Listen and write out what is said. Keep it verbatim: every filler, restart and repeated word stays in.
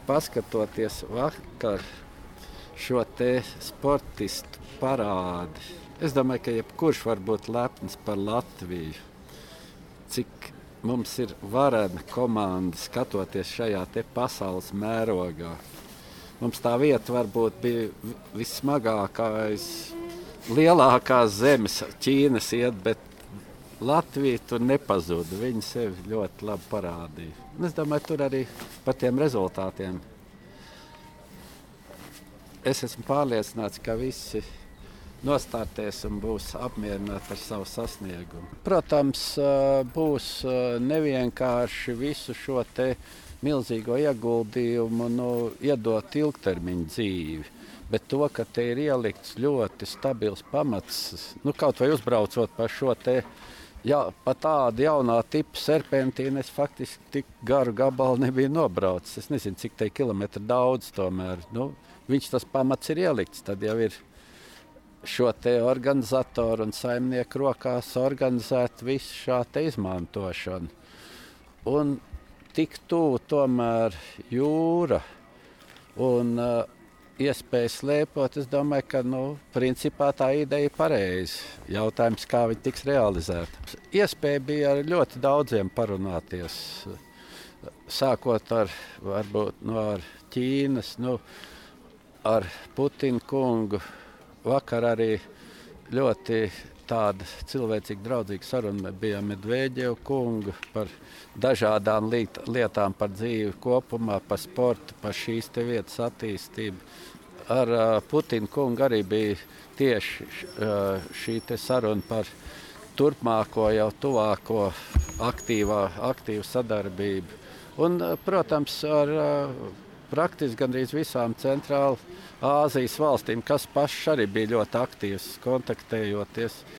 paskatoties vakar šo te sportistu parādi, es domāju, ka jebkurš var būt lepns par Latviju. Cik mums ir varena komanda skatoties šajā te pasaules mērogā. Mums tā vieta varbūt bija vissmagākais, lielākās zemes, Ķīnas iet, bet Latvija tur nepazuda. Viņi sevi ļoti labi parādīja. Un es domāju, tur arī par tiem rezultātiem. Es esmu pārliecināts, ka visi nostartēs un būs apmierināti ar savu sasniegumu. Protams, būs nevienkārši visu šo te milzīgo ieguldījumu nu, iedot ilgtermiņa dzīvi. Bet to, ka te ir ielikts ļoti stabils pamats, nu, kaut vai uzbraucot pa šo te, jā, pa tādu jaunā tipu serpentīnu, es faktiski tik garu gabalu nebiju nobraucis. Es nezinu, cik te kilometru daudz tomēr. Nu, viņš tas pamats ir ielikts, tad jau ir šo te organizatoru un saimnieku rokās organizēt visu šā te izmantošanu. Un tik tuvu tomēr jūra un uh, iespēja slēpot, es domāju, ka nu, principā tā ideja ir pareiza. Jautājums, kā viņi tiks realizēta. Iespēja bija ar ļoti daudziem parunāties, sākot ar, varbūt, no ar Ķīnas, nu, ar Putinu kungu. Vakar arī ļoti tāda cilvēcīgi draudzīga saruna bija Medveģeva kungu par dažādām liet, lietām, par dzīvi kopumā, par sportu, par šīs te vietas attīstību. Ar uh, Putinu kungu arī bija tieši uh, šī te saruna par turpmāko, jau tuvāko aktīvā, aktīvu sadarbību. Un, uh, protams, ar uh, praktiski gandrīz visām centrāla Āzijas valstīm, kas pašas arī bija ļoti aktīvas kontaktējoties.